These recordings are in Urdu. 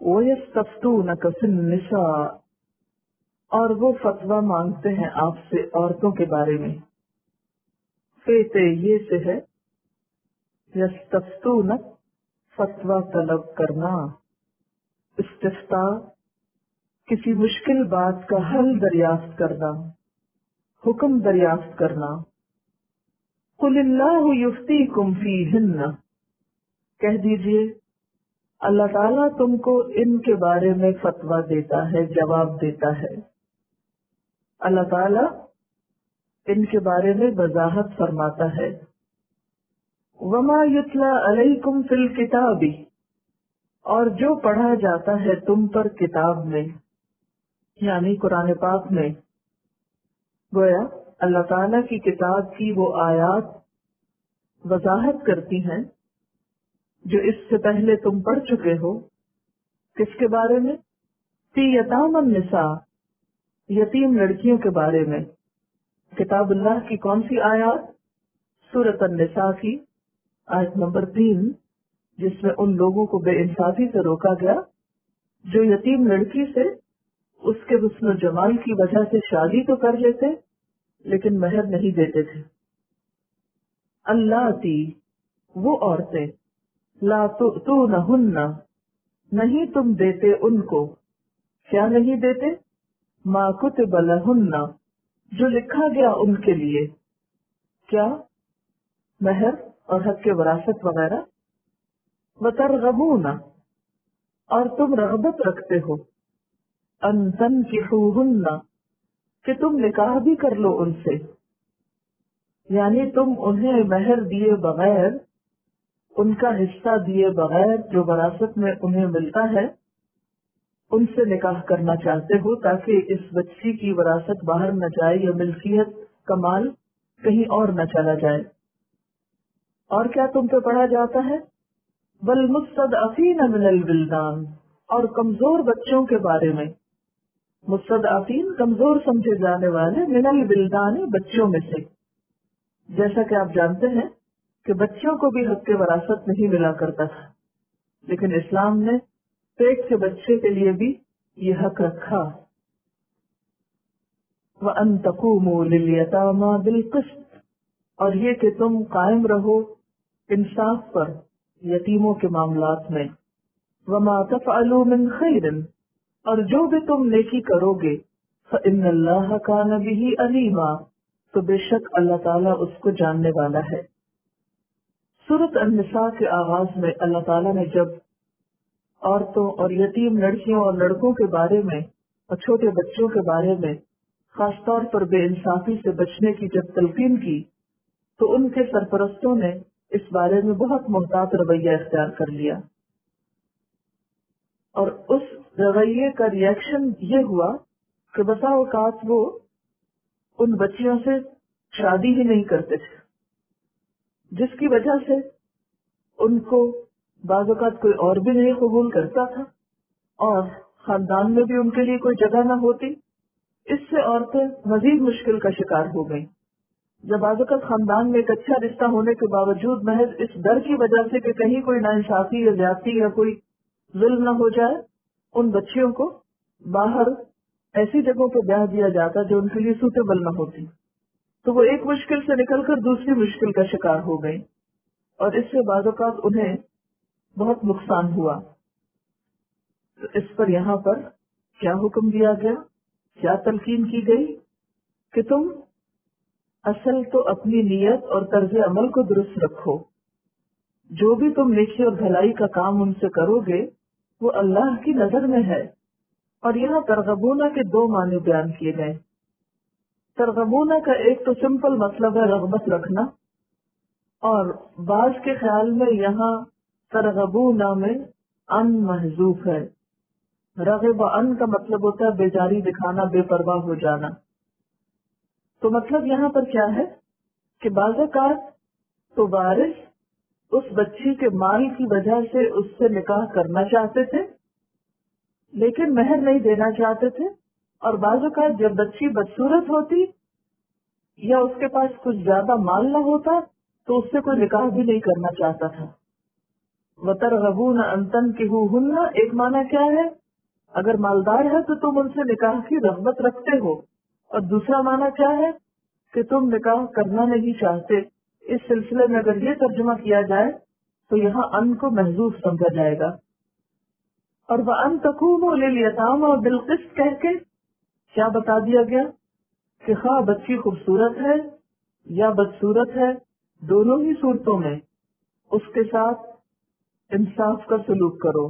وَيَسْتَفْتُونَكَ فِي النِّسَاءِ، اور وہ فتویٰ مانگتے ہیں آپ سے عورتوں کے بارے میں. فیتے یہ سے ہے، یستفتونک فتویٰ طلب کرنا، استفتاء کسی مشکل بات کا حل دریافت کرنا، حکم دریافت کرنا. قل اللہ یفتیکم فیہن، کہہ دیجئے اللہ تعالیٰ تم کو ان کے بارے میں فتویٰ دیتا ہے، جواب دیتا ہے. اللہ تعالیٰ ان کے بارے میں وضاحت فرماتا ہے. وما یتلی علیکم فی الکتاب، اور جو پڑھا جاتا ہے تم پر کتاب میں، یعنی قرآن پاک میں. گویا اللہ تعالیٰ کی کتاب کی وہ آیات وضاحت کرتی ہیں جو اس سے پہلے تم پڑھ چکے ہو. کس کے بارے میں؟ فی یتام النساء، یتیم لڑکیوں کے بارے میں. کتاب اللہ کی کون سی آیات؟ سورۃ النساء کی آیت نمبر 3، جس میں ان لوگوں کو بے انصافی سے روکا گیا جو یتیم لڑکی سے اس کے حسن و جمال کی وجہ سے شادی تو کر لیتے لیکن مہر نہیں دیتے تھے. اللاتی، وہ عورتیں، لا تؤتونہن، نہیں تم دیتے ان کو. کیا نہیں دیتے؟ ما کتب لہن، جو لکھا گیا ان کے لیے. کیا؟ مہر اور حق کے وراثت وغیرہ. وترغبون، اور تم رغبت رکھتے ہو، ان تنکحوہن، کہ تم نکاح بھی کر لو ان سے. یعنی تم انہیں مہر دیے بغیر، ان کا حصہ دیے بغیر جو وراثت میں انہیں ملتا ہے ان سے نکاح کرنا چاہتے ہو تاکہ اس بچی کی وراثت باہر نہ جائے یا ملکیت کا مال کہیں اور نہ چلا جائے. اور کیا تم پہ پڑھا جاتا ہے؟ والمستضعفین من الولدان، اور کمزور بچوں کے بارے میں. مستضعفین کمزور سمجھے جانے والے، من الولدان بچوں میں سے. جیسا کہ آپ جانتے ہیں کہ بچوں کو بھی حق کے وراثت نہیں ملا کرتا تھا، لیکن اسلام نے پیٹ کے بچے کے لیے بھی یہ حق رکھا. وَأَن تَقُومُوا لِلْيَتَامَى بِالْقِسْطِ، اور یہ کہ تم قائم رہو انصاف پر یتیموں کے معاملات میں. وَمَا تَفْعَلُوا مِنْ خَيْرٍ، اور جو بھی تم نیکی کرو گے، فَإِنَّ اللَّهَ كَانَ بِهِ عَلِيمًا، تو بے شک اللہ تعالیٰ اس کو جاننے والا ہے. سورۃ النساء کے آغاز میں اللہ تعالیٰ نے جب عورتوں اور یتیم لڑکیوں اور لڑکوں کے بارے میں اور چھوٹے بچوں کے بارے میں خاص طور پر بے انصافی سے بچنے کی جب تلقین کی تو ان کے سرپرستوں نے اس بارے میں بہت محتاط رویہ اختیار کر لیا. اور اس رویے کا ری ایکشن یہ ہوا کہ بسا اوقات وہ ان بچیوں سے شادی ہی نہیں کرتے تھے، جس کی وجہ سے ان کو بعض اوقات کوئی اور بھی نہیں قبول کرتا تھا اور خاندان میں بھی ان کے لیے کوئی جگہ نہ ہوتی. اس سے عورتیں مزید مشکل کا شکار ہو گئیں. جب بعض اوقات خاندان میں ایک اچھا رشتہ ہونے کے باوجود محض اس ڈر کی وجہ سے کہ کہیں کوئی ناانصافی یا زیادتی یا کوئی ظلم نہ ہو جائے، ان بچیوں کو باہر ایسی جگہوں پہ بیاہ دیا جاتا جو ان کے لیے سوٹیبل نہ ہوتی، تو وہ ایک مشکل سے نکل کر دوسری مشکل کا شکار ہو گئی اور اس سے بعض اوقات انہیں بہت نقصان ہوا. تو اس پر یہاں پر کیا حکم دیا گیا، کیا تلقین کی گئی کہ تم اصل تو اپنی نیت اور طرز عمل کو درست رکھو. جو بھی تم نیکی اور بھلائی کا کام ان سے کرو گے وہ اللہ کی نظر میں ہے. اور یہاں ترغبونہ کے دو معنی بیان کیے گئے. ترغبونہ کا ایک تو سمپل مطلب ہے رغبت رکھنا، اور بعض کے خیال میں یہاں ترغبونہ میں ان محذوف ہے. رغب ان کا مطلب ہوتا ہے بیزاری دکھانا، بے پرواہ ہو جانا. تو مطلب یہاں پر کیا ہے کہ بعض اوقات تو وارث اس بچی کے مال کی وجہ سے اس سے نکاح کرنا چاہتے تھے لیکن مہر نہیں دینا چاہتے تھے، اور بعض اوقات جب بچی بدصورت ہوتی یا اس کے پاس کچھ زیادہ مال نہ ہوتا تو اس سے کوئی نکاح بھی نہیں کرنا چاہتا تھا. وَتَرْغَبُونَ أَن تَنكِحُوهُنَّ ایک معنی کیا ہے؟ اگر مالدار ہے تو تم ان سے نکاح کی رغبت رکھتے ہو، اور دوسرا معنی کیا ہے کہ تم نکاح کرنا نہیں چاہتے۔ اس سلسلے میں اگر یہ ترجمہ کیا جائے تو یہاں ان کو محذوف سمجھا جائے گا، اور وَأَن تَقُومُوا لِلْيَتَامَى بِالْقِسْطِ کہہ کے کیا بتا دیا گیا کہ خواہ بچی خوبصورت ہے یا بدصورت ہے، دونوں ہی صورتوں میں اس کے ساتھ انصاف کا سلوک کرو،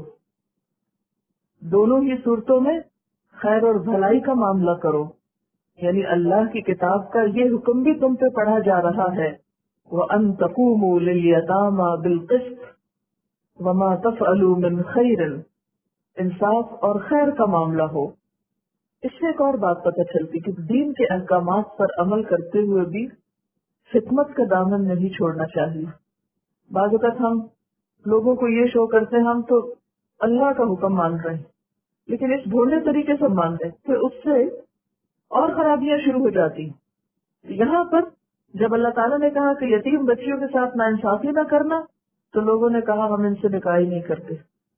دونوں ہی صورتوں میں خیر اور بھلائی کا معاملہ کرو۔ یعنی اللہ کی کتاب کا یہ حکم بھی تم پہ پڑھا جا رہا ہے، وَأَن تَقُومُوا لِلْيَتَامَى بِالْقِسْطِ وَمَا تَفْعَلُوا مِنْ خَيْرٍ، انصاف اور خیر کا معاملہ ہو۔ اس سے ایک اور بات پتہ چلتی کہ دین کے احکامات پر عمل کرتے ہوئے بھی حکمت کا دامن نہیں چھوڑنا چاہیے۔ بعض اوقات ہم لوگوں کو یہ شو کرتے ہیں ہم تو اللہ کا حکم مان رہے ہیں، لیکن اس بھولے طریقے سے مان رہے ہیں کہ اس سے اور خرابیاں شروع ہو جاتی ہیں۔ یہاں پر جب اللہ تعالیٰ نے کہا کہ یتیم بچیوں کے ساتھ ناانصافی نہ کرنا، تو لوگوں نے کہا ہم ان سے نکاح ہی نہیں کرتے۔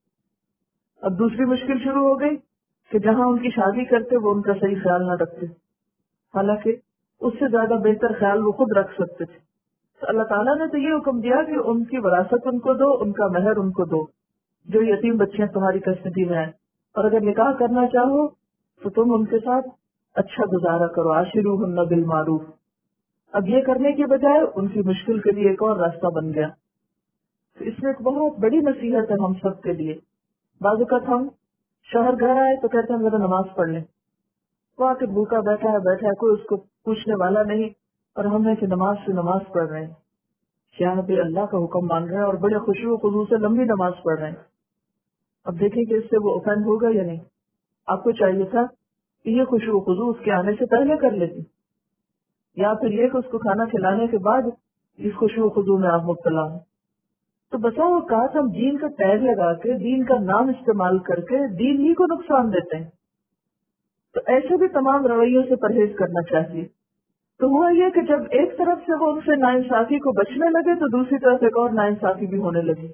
اب دوسری مشکل شروع ہو گئی کہ جہاں ان کی شادی کرتے وہ ان کا صحیح خیال نہ رکھتے، حالانکہ اس سے زیادہ بہتر خیال وہ خود رکھ سکتے تھے۔ تو اللہ تعالیٰ نے تو یہ حکم دیا کہ ان کی وراثت ان کو دو، ان کا مہر ان کو دو، جو یتیم بچیاں تمہاری کسٹڈی میں ہیں، اور اگر نکاح کرنا چاہو تو تم ان کے ساتھ اچھا گزارا کرو، عاشروہن بالمعروف۔ اب یہ کرنے کے بجائے ان کی مشکل کے لیے ایک اور راستہ بن گیا۔ تو اس میں ایک بہت بڑی نصیحت ہے ہم سب کے لیے۔ بعض اوقات ہم شوہر گھر آئے تو کہتے ہیں ذرا نماز پڑھ لیں، وہ آ کے بھوکا بیٹھا ہے کوئی اس کو پوچھنے والا نہیں، اور ہم نے کہ نماز سے نماز پڑھ رہے ہیں، کیا بھی اللہ کا حکم مان رہے ہیں اور بڑے خشوع و خضوع سے لمبی نماز پڑھ رہے ہیں۔ اب دیکھیں کہ اس سے وہ اوفینڈ ہوگا یا نہیں۔ آپ کو چاہیے تھا کہ یہ خشوع و خضوع اس کے آنے سے پہلے کر لیتی، یا پھر یہ کہ اس کو کھانا کھلانے کے بعد اس خشوع و خضوع میں آپ مبتلا ہوں۔ تو بسا اوقات ہم دین کا ٹیگ لگا کے، دین کا نام استعمال کر کے دین ہی کو نقصان دیتے ہیں۔ تو ایسے بھی تمام رویوں سے پرہیز کرنا چاہیے۔ تو ہوا یہ کہ جب ایک طرف سے وہ ان سے ناانصافی کو بچنے لگے تو دوسری طرف ایک اور ناانصافی بھی ہونے لگی۔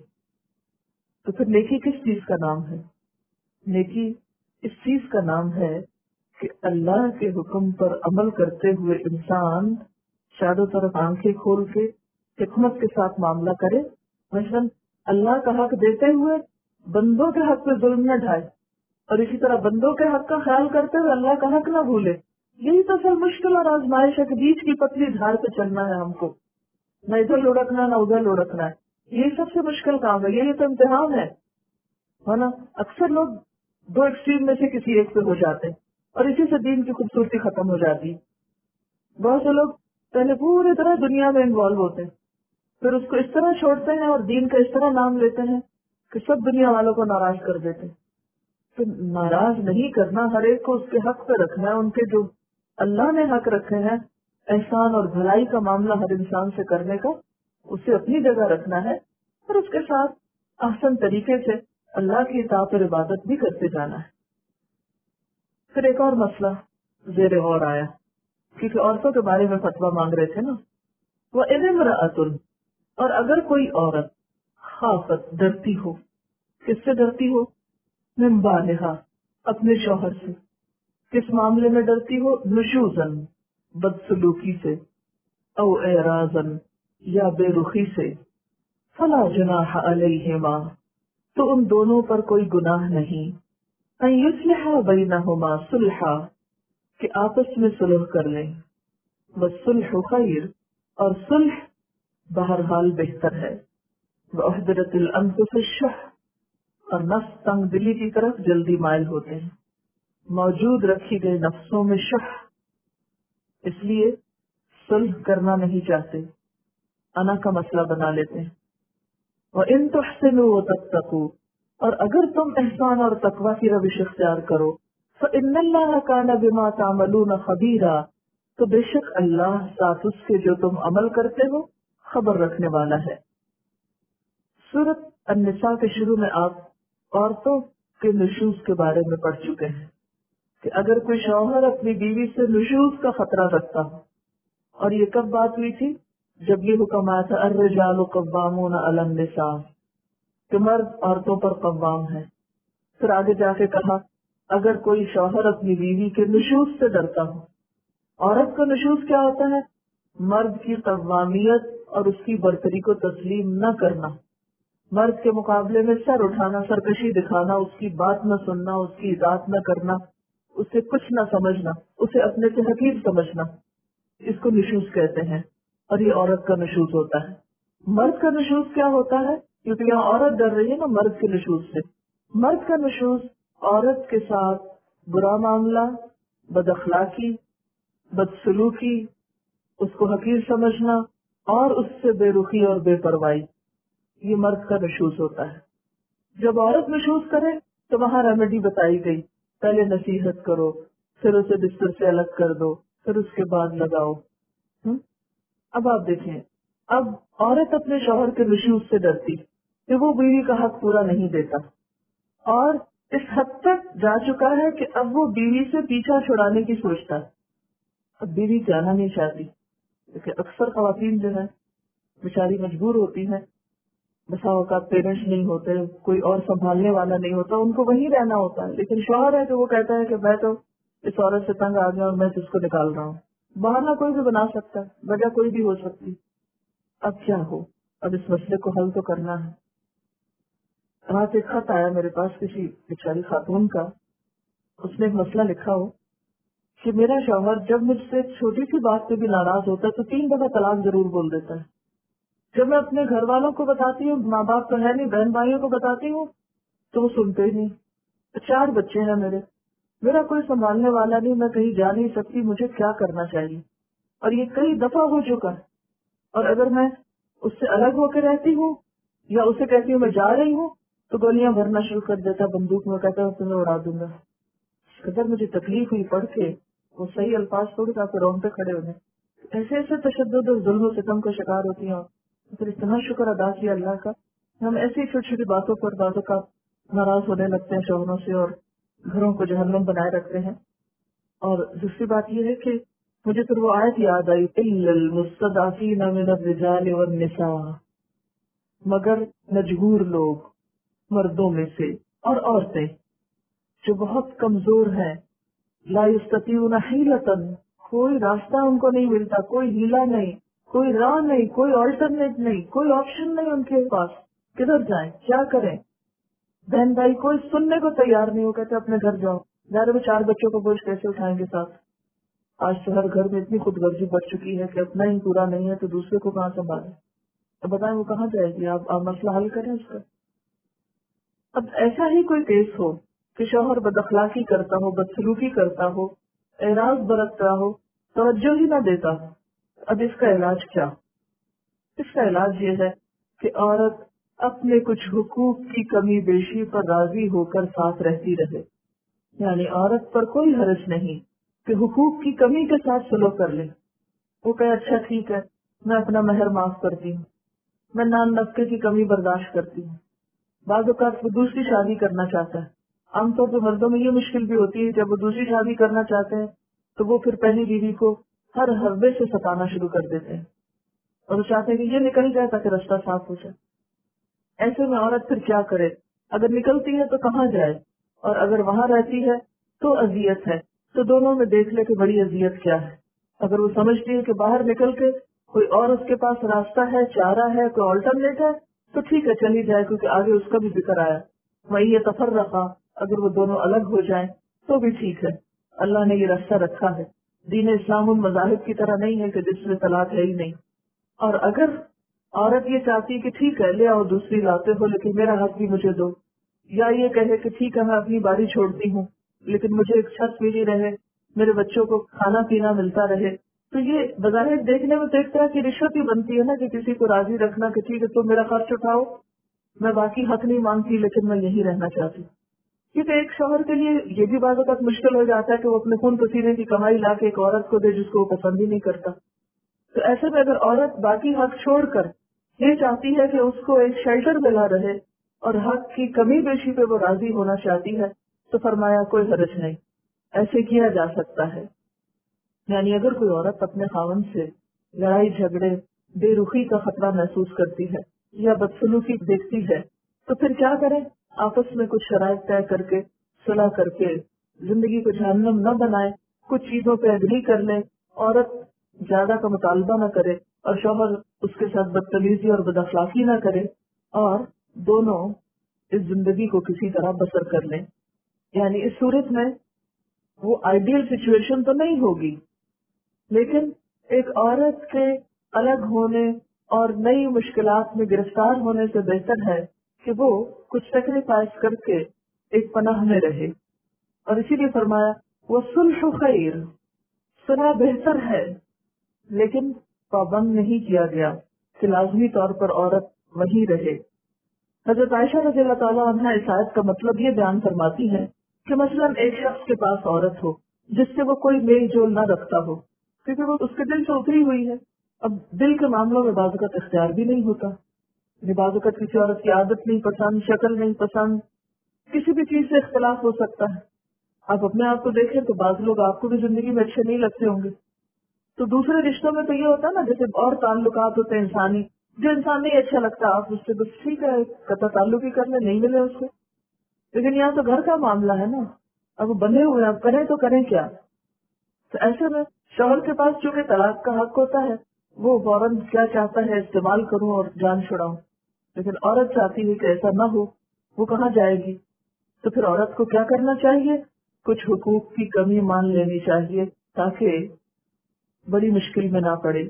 تو پھر نیکی کس چیز کا نام ہے؟ نیکی اس چیز کا نام ہے کہ اللہ کے حکم پر عمل کرتے ہوئے انسان چاروں طرف آنکھیں کھول کے حکمت کے ساتھ معاملہ کرے، مثلاً اللہ کا حق دیتے ہوئے بندوں کے حق پہ ظلم نہ ڈھائے، اور اسی طرح بندوں کے حق کا خیال کرتے ہوئے اللہ کا حق نہ بھولے۔ یہی تو اصل مشکل اور آزمائش ہے کہ بیچ کی پتلی دھار پہ چلنا ہے ہم کو، نہ ادھر لڑکنا نہ ادھر لڑکنا ہے۔ یہی سب سے مشکل کام ہے، یہی تو امتحان ہے نا۔ اکثر لوگ دو ایکسٹریم میں سے کسی ایک پہ ہو جاتے ہیں اور اسی سے دین کی خوبصورتی ختم ہو جاتی ہے۔ بہت سے لوگ پہلے پوری طرح دنیا میں انوالو ہوتے ہیں، پھر اس کو اس طرح چھوڑتے ہیں اور دین کا اس طرح نام لیتے ہیں کہ سب دنیا والوں کو ناراض کر دیتے ہیں۔ تو ناراض نہیں کرنا، ہر ایک کو اس کے حق پہ رکھنا ہے، ان کے جو اللہ نے حق رکھے ہیں احسان اور بھلائی کا معاملہ ہر انسان سے کرنے کا، اسے اپنی جگہ رکھنا ہے، اور اس کے ساتھ احسن طریقے سے اللہ کی اطاعت اور عبادت بھی کرتے جانا ہے۔ پھر ایک اور مسئلہ زیر غور آیا، کیونکہ عورتوں کے بارے میں فتویٰ مانگ رہے تھے نا۔ وہ امرأۃ، اور اگر کوئی عورت خافت ڈرتی ہو، کس سے ڈرتی ہو؟ من بالہا، اپنے شوہر سے۔ کس معاملے میں ڈرتی ہو؟ نشوزن، بدسلوکی سے، او اعراضن، یا بے رخی سے۔ فلا جناح علیہما، تو ان دونوں پر کوئی گناہ نہیں۔ ان یصلحا بینہما صلحا، کہ آپس میں صلح کر لیں۔ والصلح خیر، اور صلح بہرحال بہتر ہے۔ وأحضرت الانفس الشح، اور نفس تنگ دلی کی طرف جلدی مائل ہوتے ہیں۔ موجود رکھی گئی نفسوں میں شح، اس لیے صلح کرنا نہیں چاہتے، انا کا مسئلہ بنا لیتے ہیں۔ وَإِن تُحْسِنُوا وَتَتَّقُوا، اور اگر تم احسان اور تقوی کی روش اختیار کرو، فَإِنَّ اللَّهَ كَانَ بِمَا تَعْمَلُونَ خَبِيرًا، تو بے شک اللہ ساتھ اس کے جو تم عمل کرتے ہو خبر رکھنے والا ہے۔ سورۃ النساء کے شروع میں آپ عورتوں کے نشوز کے بارے میں پڑھ چکے ہیں کہ اگر کوئی شوہر اپنی بیوی سے نشوز کا خطرہ رکھتا ہو، اور یہ کب بات ہوئی تھی؟ جب یہ حکم آیا تھا الرجال قوامون علی النساء، کہ مرد عورتوں پر قوام ہے. پھر آگے جا کے کہا اگر کوئی شوہر اپنی بیوی کے نشوز سے ڈرتا ہو. عورت کا نشوز کیا ہوتا ہے؟ مرد کی قوامیت اور اس کی برتری کو تسلیم نہ کرنا، مرد کے مقابلے میں سر اٹھانا، سرکشی دکھانا، اس کی بات نہ سننا، اس کی اطاعت نہ کرنا، اسے کچھ نہ سمجھنا، اسے اپنے سے حقیر سمجھنا، اس کو نشوز کہتے ہیں. اور یہ عورت کا نشوز ہوتا ہے. مرد کا نشوز کیا ہوتا ہے؟ کیونکہ یہاں عورت ڈر رہی ہے نا مرد کے نشوز سے. مرد کا نشوز عورت کے ساتھ برا معاملہ، بد اخلاقی، بدسلوکی، اس کو حقیر سمجھنا اور اس سے بے رخی اور بے پرواہی، یہ مرد کا نشوز ہوتا ہے. جب عورت نشوز کرے تو وہاں ریمیڈی بتائی گئی، پہلے نصیحت کرو، پھر اسے بستر سے الگ کر دو، پھر اس کے بعد لگاؤ. اب آپ دیکھیں، اب عورت اپنے شوہر کے نشوز سے ڈرتی کہ وہ بیوی کا حق پورا نہیں دیتا، اور اس حد تک جا چکا ہے کہ اب وہ بیوی سے پیچھا چھڑانے کی سوچتا ہے. اب بیوی جانا نہیں چاہتی، کیونکہ اکثر خواتین جو ہے بیچاری مجبور ہوتی ہیں، بسا اوقات پیرنٹس نہیں ہوتے، کوئی اور سنبھالنے والا نہیں ہوتا، ان کو وہیں رہنا ہوتا ہے. لیکن شوہر ہے کہ وہ کہتا ہے کہ میں تو اس عورت سے تنگ آ گیا اور میں اس کو نکال رہا ہوں. بہانہ کوئی بھی بنا سکتا ہے، وجہ کوئی بھی ہو سکتی. اب کیا ہو؟ اب اس مسئلے کو حل تو کرنا ہے. رات ایک خط آیا میرے پاس کسی بیچاری خاتون کا، اس نے ایک مسئلہ لکھا ہو کہ میرا شوہر جب مجھ سے چھوٹی سی بات پہ بھی ناراض ہوتا ہے تو 3 دفعہ طلاق ضرور بول دیتا ہے. جب میں اپنے گھر والوں کو بتاتی ہوں، ماں باپ تو ہے نہیں، بہن بھائیوں کو بتاتی ہوں تو وہ سنتے ہی نہیں. 4 بچے ہیں میرا کوئی سنبھالنے والا نہیں، میں کہیں جا نہیں سکتی، مجھے کیا کرنا چاہیے؟ اور یہ کئی دفعہ ہو چکا ہے. اور اگر میں اس سے الگ ہو کے رہتی ہوں یا اسے کہتی ہوں میں جا رہی ہوں تو گولیاں بھرنا شروع کر دیتا، بندوق میں کہتا ہے تمہیں اڑا دوں گا. اگر مجھے تکلیف ہوئی پڑھ کے، وہ صحیح الفاظ تھوڑی آپ رونگٹے کھڑے ہونے، ایسے ایسے تشدد اور ظلم و ستم کا شکار ہوتی ہیں. پھر اتنا شکر ادا کیا اللہ کا، ہم ایسی چھوٹی چھوٹی باتوں پر بعض اوقات ناراض ہونے لگتے ہیں شوہروں سے اور گھروں کو جہنم بنائے رکھتے ہیں. اور دوسری بات یہ ہے کہ مجھے پھر وہ آیت یاد آئی، الا المستضعفین من الرجال والنساء، مگر مجبور لوگ مردوں میں سے اور عورتیں جو بہت کمزور ہیں، لا یستطیعون حیلۃ، کوئی راستہ ان کو نہیں ملتا، کوئی ہیلا نہیں، کوئی راہ نہیں، کوئی آلٹرنیٹ نہیں، کوئی آپشن نہیں ان کے پاس، کدھر جائیں، کیا کریں. بہن بھائی کوئی سننے کو تیار نہیں ہو، کہتے اپنے گھر جاؤ. ظاہر وہ 4 بچوں کو بوجھ کیسے اٹھائیں گے ساتھ؟ آج تو ہر گھر میں اتنی خود غرضی بڑھ چکی ہے کہ اپنا ہی پورا نہیں ہے تو دوسرے کو کہاں سنبھالیں. تو بتائیں وہ کہاں جائے گی؟ آپ مسئلہ حل کریں اس کا. اب ایسا ہی کوئی کیس ہو کہ شوہر بد اخلاقی کرتا ہو، بدسلوکی کرتا ہو، اعراض برتتا ہو، توجہ ہی نہ دیتا ہو، اب اس کا علاج کیا؟ اس کا علاج یہ ہے کہ عورت اپنے کچھ حقوق کی کمی بیشی پر راضی ہو کر ساتھ رہتی رہے. یعنی عورت پر کوئی حرج نہیں کہ حقوق کی کمی کے ساتھ سلوک کر لے. وہ کہے اچھا ٹھیک ہے، میں اپنا مہر معاف کرتی ہوں، میں نان نفقے کی کمی برداشت کرتی ہوں. بعض اوقات وہ دوسری شادی کرنا چاہتا ہے. عام طور پہ مردوں میں یہ مشکل بھی ہوتی ہے، جب وہ دوسری شادی کرنا چاہتے ہیں تو وہ پھر پہلی بیوی کو ہر حربے سے ستانا شروع کر دیتے ہیں اور وہ چاہتے ہیں کہ یہ نکل جائے تاکہ رستہ صاف ہو جائے. ایسے میں عورت پھر کیا کرے؟ اگر نکلتی ہے تو کہاں جائے، اور اگر وہاں رہتی ہے تو اذیت ہے. تو دونوں میں دیکھ لے کہ بڑی اذیت کیا ہے. اگر وہ سمجھتی ہے کہ باہر نکل کے کوئی اور اس کے پاس راستہ ہے، چارہ ہے، کوئی آلٹرنیٹ ہے تو ٹھیک ہے چلی جائے، کیونکہ آگے اس کا بھی ذکر آیا. وہی یہ تفرقہ، اگر وہ دونوں الگ ہو جائیں تو بھی ٹھیک ہے، اللہ نے یہ راستہ رکھا ہے. دین اسلام ان مذاہب کی طرح نہیں ہے کہ جس میں طلاق ہے ہی نہیں. اور اگر عورت یہ چاہتی کہ ٹھیک ہے لے آؤ دوسری لاتے ہو لیکن میرا حق بھی مجھے دو، یا یہ کہے کہ ٹھیک ہے میں اپنی باری چھوڑتی ہوں لیکن مجھے ایک چھت ملی رہے، میرے بچوں کو کھانا پینا ملتا رہے، تو یہ بظاہر دیکھنے میں تو ایک طرح کی رشوت ہی بنتی ہے نا کہ کسی کو راضی رکھنا کہ ٹھیک ہے تم میرا خرچ اٹھاؤ، میں باقی حق نہیں مانگتی لیکن میں یہی رہنا چاہتی. کیونکہ ایک شوہر کے لیے یہ بھی بعض اوقات مشکل ہو جاتا ہے کہ وہ اپنے خون پسینے کی کمائی لا کے ایک عورت کو دے جس کو وہ پسند ہی نہیں کرتا. تو ایسے میں اگر عورت باقی حق چھوڑ کر یہ چاہتی ہے کہ اس کو ایک شیلٹر ملا رہے اور حق کی کمی بیشی پہ وہ راضی ہونا چاہتی ہے تو فرمایا کوئی حرج نہیں، ایسے کیا جا سکتا ہے. یعنی اگر کوئی عورت اپنے خاوند سے لڑائی جھگڑے، بے رخی کا خطرہ محسوس کرتی ہے یا بدسلوکی دیکھتی ہے تو پھر کیا کریں؟ آپس میں کچھ شرائط طے کر کے، صلح کر کے، زندگی کو جہنم نہ بنائے، کچھ چیزوں پہ اگری کر لیں، عورت زیادہ کا مطالبہ نہ کرے اور شوہر اس کے ساتھ بدتمیزی اور بد اخلاقی نہ کرے، اور دونوں اس زندگی کو کسی طرح بسر کر لیں. یعنی اس صورت میں وہ آئیڈیل سچویشن تو نہیں ہوگی، لیکن ایک عورت کے الگ ہونے اور نئی مشکلات میں گرفتار ہونے سے بہتر ہے کہ وہ کچھ سیکریفائس کر کے ایک پناہ میں رہے. اور اسی لیے فرمایا وہ صلح خیر، صلح بہتر ہے، لیکن پابند نہیں کیا گیا کہ لازمی طور پر عورت وہی رہے. حضرت عائشہ رضی اللہ تعالیٰ عنہ اس آیت کا مطلب یہ بیان فرماتی ہے کہ مثلاً ایک شخص کے پاس عورت ہو جس سے وہ کوئی میل جول نہ رکھتا ہو، کیونکہ وہ اس کے دل سے اتری ہوئی ہے. اب دل کے معاملوں میں بعض اوقات اختیار بھی نہیں ہوتا، بعض اوقات کسی عورت کی عادت نہیں پسند، شکل نہیں پسند، کسی بھی چیز سے اختلاف ہو سکتا ہے. آپ اپنے آپ کو دیکھیں تو بعض لوگ آپ کو بھی زندگی میں اچھے نہیں لگتے ہوں گے. تو دوسرے رشتوں میں تو یہ ہوتا ہے نا، جیسے اور تعلقات ہوتے ہیں انسانی، جو انسان نہیں اچھا لگتا آپ اس سے بس ٹھیک ہے قطع تعلق ہی کر لیں، نہیں ملے اس کو. لیکن یہاں تو گھر کا معاملہ ہے نا، اب وہ بندھے ہوئے، اب کریں تو کریں کیا؟ تو ایسے میں شوہر کے پاس چونکہ طلاق کا حق ہوتا ہے، وہ فوراً کیا چاہتا ہے استعمال کروں اور جان چھڑاؤں، لیکن عورت چاہتی ہے کہ ایسا نہ ہو. وہ کہاں جائے گی؟ تو پھر عورت کو کیا کرنا چاہیے؟ کچھ حقوق کی کمی مان لینی چاہیے تاکہ بڑی مشکل میں نہ پڑے.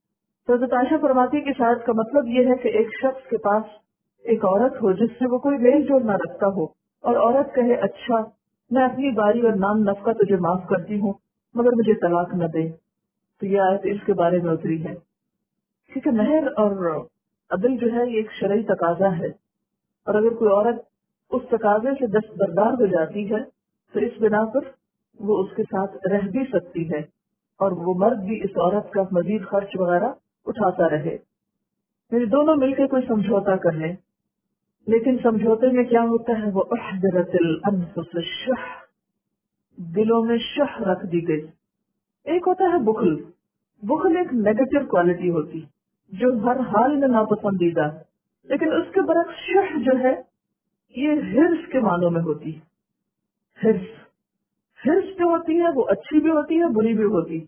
تو حضرت عائشہ فرماتی کہ شاید کا مطلب یہ ہے کہ ایک شخص کے پاس ایک عورت ہو جس سے وہ کوئی میل جول نہ رکھتا ہو، اور عورت کہے اچھا میں اپنی باری اور نام نفقہ تجھے معاف کرتی ہوں مگر مجھے طلاق نہ دے. تو یہ آیت اس کے بارے میں اتری ہے، کیونکہ مہر اور عدل جو ہے یہ ایک شرعی تقاضا ہے، اور اگر کوئی عورت اس تقاضے سے دستبردار ہو جاتی ہے تو اس بنا پر وہ اس کے ساتھ رہ بھی سکتی ہے، اور وہ مرد بھی اس عورت کا مزید خرچ وغیرہ اٹھاتا رہے. یعنی دونوں مل کے کوئی سمجھوتا کر لیں. لیکن سمجھوتے میں کیا ہوتا ہے؟ وہ احضرت الانفس الشح، دلوں میں شح رکھ دی گئی. ایک ہوتا ہے بخل. بخل ایک نیگیٹو کوالٹی ہوتی جو ہر حال میں ناپسندیدہ، لیکن اس کے برعکس شح جو ہے یہ ہرس کے معنوں میں ہوتی. ہرس جو ہوتی ہے وہ اچھی بھی ہوتی ہے بری بھی ہوتی.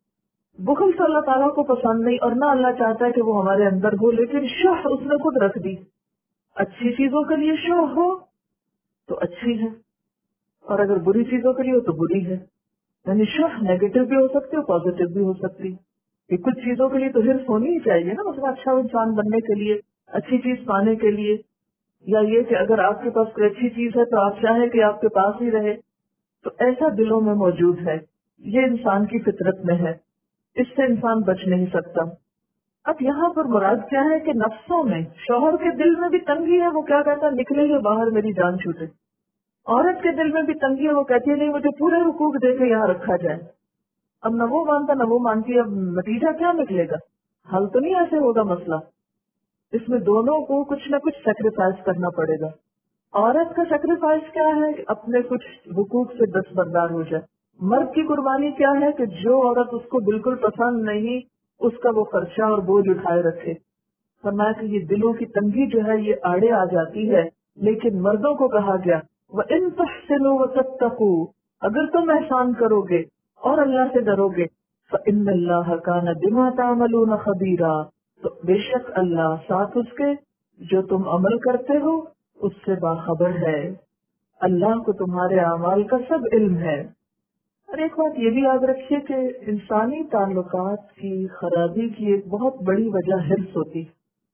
بخل تو اللہ تعالیٰ کو پسند نہیں، اور نہ اللہ چاہتا ہے کہ وہ ہمارے اندر ہو، لیکن شح اس نے خود رکھ دی. اچھی چیزوں کے لیے شح ہو تو اچھی ہے، اور اگر بری چیزوں کے لیے ہو تو بری ہے. یعنی شح نیگیٹو بھی ہو سکتی ہے، پازیٹو بھی ہو سکتی. کہ کچھ چیزوں کے لیے تو ہرس ہونی ہی چاہیے نا، مثلا اچھا انسان بننے کے لیے، اچھی چیز پانے کے لیے، یا یہ کہ اگر آپ کے پاس کوئی اچھی چیز ہے تو آپ چاہیں کہ آپ کے پاس ہی رہے. تو ایسا دلوں میں موجود ہے، یہ انسان کی فطرت میں ہے، اس سے انسان بچ نہیں سکتا. اب یہاں پر مراد کیا ہے کہ نفسوں میں، شوہر کے دل میں بھی تنگی ہے، وہ کیا کہتا ہے نکلے گے باہر میری جان چھوٹے. عورت کے دل میں بھی تنگی ہے، وہ کہتی ہے نہیں مجھے پورے حقوق دے کے یہاں رکھا جائے. اب نہ وہ مانتا نہ وہ مانتی، اب نتیجہ کیا نکلے گا؟ حل تو نہیں ایسے ہوگا مسئلہ. اس میں دونوں کو کچھ نہ کچھ سیکریفائس کرنا پڑے گا. عورت کا سیکریفائس کیا ہے کہ اپنے کچھ حقوق سے دستبردار ہو جائے. مرد کی قربانی کیا ہے کہ جو عورت اس کو بالکل پسند نہیں اس کا وہ خرچہ اور بوجھ اٹھائے رکھے. فرمایا کہ یہ دلوں کی تنگی جو ہے یہ آڑے آ جاتی ہے. لیکن مردوں کو کہا گیا وَإِن تُحْسِنُوا وَتَتَّقُوا، اگر تم احسان کرو گے اور اللہ سے ڈرو گے، فَإِنَّ اللَّهَ كَانَ بِمَا تَعْمَلُونَ خَبِيرًا، تو بے شک اللہ ساتھ اس کے جو تم عمل کرتے ہو اس سے باخبر ہے. اللہ کو تمہارے اعمال کا سب علم ہے. اور ایک بات یہ بھی یاد رکھیے کہ انسانی تعلقات کی خرابی کی ایک بہت بڑی وجہ حرص ہوتی،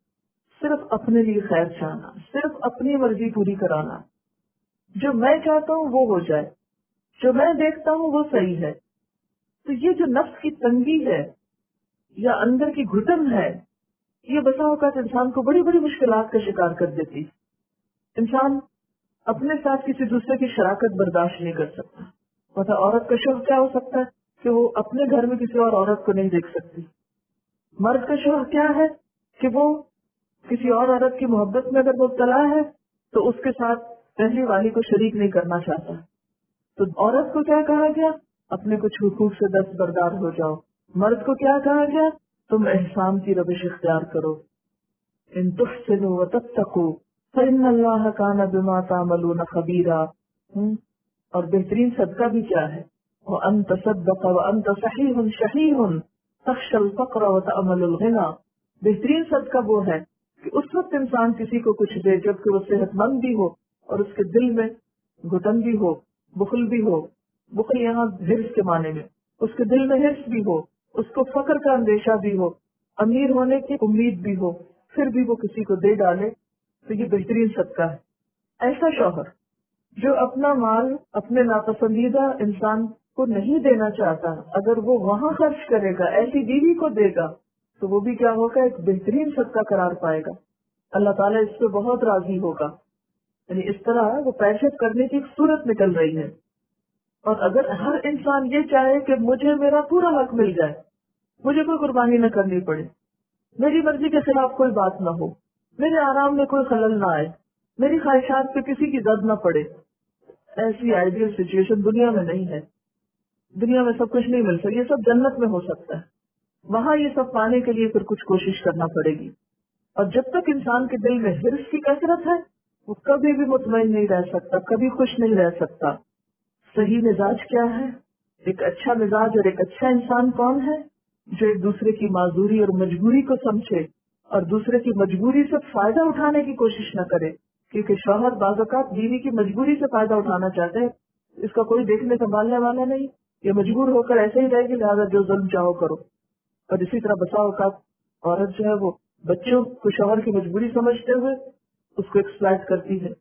صرف اپنے لیے خیر چاہنا، صرف اپنی مرضی پوری کرانا. جو میں چاہتا ہوں وہ ہو جائے، جو میں دیکھتا ہوں وہ صحیح ہے. تو یہ جو نفس کی تنگی ہے یا اندر کی گھٹن ہے، یہ بسا اوقات انسان کو بڑی بڑی مشکلات کا شکار کر دیتی. انسان اپنے ساتھ کسی دوسرے کی شراکت برداشت نہیں کر سکتا. مطلب عورت کا شوق کیا ہو سکتا ہے کہ وہ اپنے گھر میں کسی اور عورت کو نہیں دیکھ سکتی. مرد کا شوق کیا ہے کہ وہ کسی اور عورت کی محبت میں اگر مبتلا ہے تو اس کے ساتھ پہلی والی کو شریک نہیں کرنا چاہتا. تو عورت کو کیا کہا گیا؟ اپنے کچھ حقوق سے دستبردار ہو جاؤ. مرد کو کیا کہا گیا؟ تم احسان کی روش اختیار کرو. ان تحسنوا وتتقوا فإن اللہ کان بما تعملون خبیرا. اور بہترین صدقہ بھی کیا ہے؟ وَأَن تَصَدَّقَ وَأَنْتَ صَحِيحٌ شَحِيحٌ تَخْشَى الْفَقْرَ وَتَأْمَلُ الْغِنَى. بہترین صدقہ وہ ہے کہ اس وقت انسان کسی کو کچھ دے جبکہ وہ صحت مند بھی ہو اور اس کے دل میں گھٹن بھی ہو، بخل بھی ہو. بخل یہاں حرص کے معنی میں، اس کے دل میں حرص بھی ہو، اس کو فقر کا اندیشہ بھی ہو، امیر ہونے کی امید بھی ہو، پھر بھی وہ کسی کو دے ڈالے تو یہ بہترین صدقہ ہے. ایسا شوہر جو اپنا مال اپنے ناپسندیدہ انسان کو نہیں دینا چاہتا، اگر وہ وہاں خرچ کرے گا، ایسی بیوی کو دے گا، تو وہ بھی کیا ہوگا؟ ایک بہترین صدقہ قرار پائے گا. اللہ تعالیٰ اس پہ بہت راضی ہوگا. یعنی اس طرح وہ پیسے کرنے کی ایک صورت نکل رہی ہے. اور اگر ہر انسان یہ چاہے کہ مجھے میرا پورا حق مل جائے، مجھے کوئی قربانی نہ کرنی پڑے، میری مرضی کے خلاف کوئی بات نہ ہو، میرے آرام میں کوئی خلل نہ آئے، میری خواہشات پہ کسی کی زد نہ پڑے، ایسی آئیڈیل سچویشن دنیا میں نہیں ہے. دنیا میں سب کچھ نہیں مل سکتا. یہ سب جنت میں ہو سکتا ہے، وہاں یہ سب پانے کے لیے پھر کچھ کوشش کرنا پڑے گی. اور جب تک انسان کے دل میں حرص کی کثرت ہے وہ کبھی بھی مطمئن نہیں رہ سکتا، کبھی خوش نہیں رہ سکتا. صحیح مزاج کیا ہے؟ ایک اچھا مزاج اور ایک اچھا انسان کون ہے؟ جو ایک دوسرے کی معذوری اور مجبوری کو سمجھے اور دوسرے کی مجبوری سے فائدہ اٹھانے کی کوشش نہ کرے. کیونکہ شوہر بعض اوقات بیوی کی مجبوری سے فائدہ اٹھانا چاہتے ہیں، اس کا کوئی دیکھنے سنبھالنے والا نہیں، یہ مجبور ہو کر ایسے ہی رہے گی، لہٰذا جو ظلم چاہو کرو. اور اسی طرح بسا اوقات عورت جو ہے وہ بچوں کو شوہر کی مجبوری سمجھتے ہوئے اس کو ایکسپلائٹ کرتی ہے.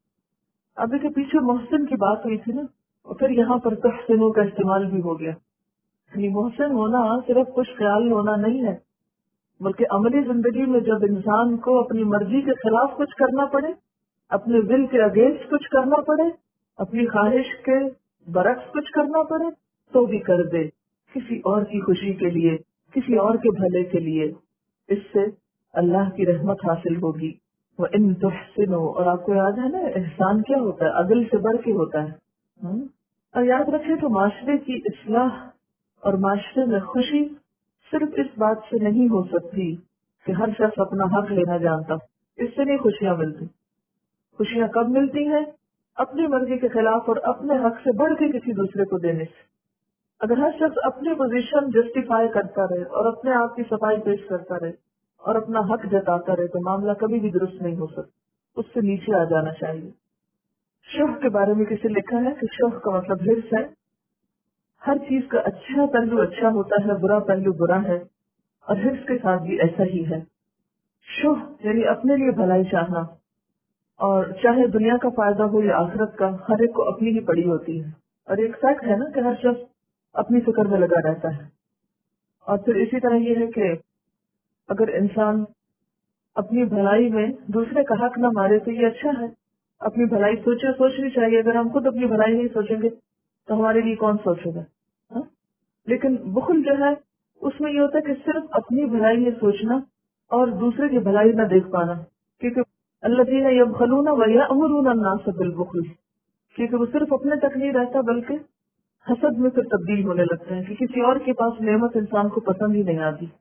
ابھی کے پیچھے محسن کی بات ہوئی تھی نا، اور پھر یہاں پر تحسنوں کا استعمال بھی ہو گیا. یعنی محسن ہونا صرف خوش خیال ہونا نہیں ہے، بلکہ عملی زندگی میں جب انسان کو اپنی مرضی کے خلاف کچھ کرنا پڑے، اپنے ول کے اگینسٹ کچھ کرنا پڑے، اپنی خواہش کے برعکس کچھ کرنا پڑے، تو بھی کر دے کسی اور کی خوشی کے لیے، کسی اور کے بھلے کے لیے. اس سے اللہ کی رحمت حاصل ہوگی. وَإِن تُحْسِنُوا، اور آپ کو یاد ہے نا احسان کیا ہوتا ہے؟ عدل سے بڑھ کے ہوتا ہے. اور یاد رکھیں تو معاشرے کی اصلاح اور معاشرے میں خوشی صرف اس بات سے نہیں ہو سکتی کہ ہر شخص اپنا حق لینا جانتا. اس سے نہیں خوشیاں ملتی. خوشیاں کب ملتی ہیں؟ اپنی مرضی کے خلاف اور اپنے حق سے بڑھ کے کسی دوسرے کو دینے سے. اگر ہر شخص اپنی پوزیشن جسٹیفائی کرتا رہے اور اپنے آپ کی صفائی پیش کرتا رہے اور اپنا حق جتاتا رہے تو معاملہ کبھی بھی درست نہیں ہو سکتا. اس سے نیچے آ جانا چاہیے. شوق کے بارے میں کسی لکھا ہے کہ شوق کا مطلب حرص ہے. ہر چیز کا اچھا پہلو اچھا ہوتا ہے، برا پہلو برا ہے، اور حرص کے ساتھ بھی ایسا ہی ہے. شوق یعنی اپنے لیے بھلائی چاہنا، اور چاہے دنیا کا فائدہ ہو یا آخرت کا، ہر ایک کو اپنی ہی پڑی ہوتی ہے. اور ایک فیکٹ ہے نا کہ ہر شخص اپنی فکر میں لگا رہتا ہے. اور پھر اسی طرح یہ ہے کہ اگر انسان اپنی بھلائی میں دوسرے کا حق نہ مارے تو یہ اچھا ہے. اپنی بھلائی سوچنی چاہیے. اگر ہم خود اپنی بھلائی نہیں سوچیں گے تو ہمارے لیے کون سوچے گا؟ لیکن بخل جو ہے اس میں یہ ہوتا ہے کہ صرف اپنی بھلائی میں سوچنا اور دوسرے کی بھلائی نہ دیکھ پانا. کیونکہ الذین یبخلون ویأمرون الناس بالبخل، کیونکہ وہ صرف اپنے تک نہیں رہتا بلکہ حسد میں پھر تبدیل ہونے لگتا ہے کہ کسی اور کے پاس نعمت انسان کو پسند ہی نہیں آتی.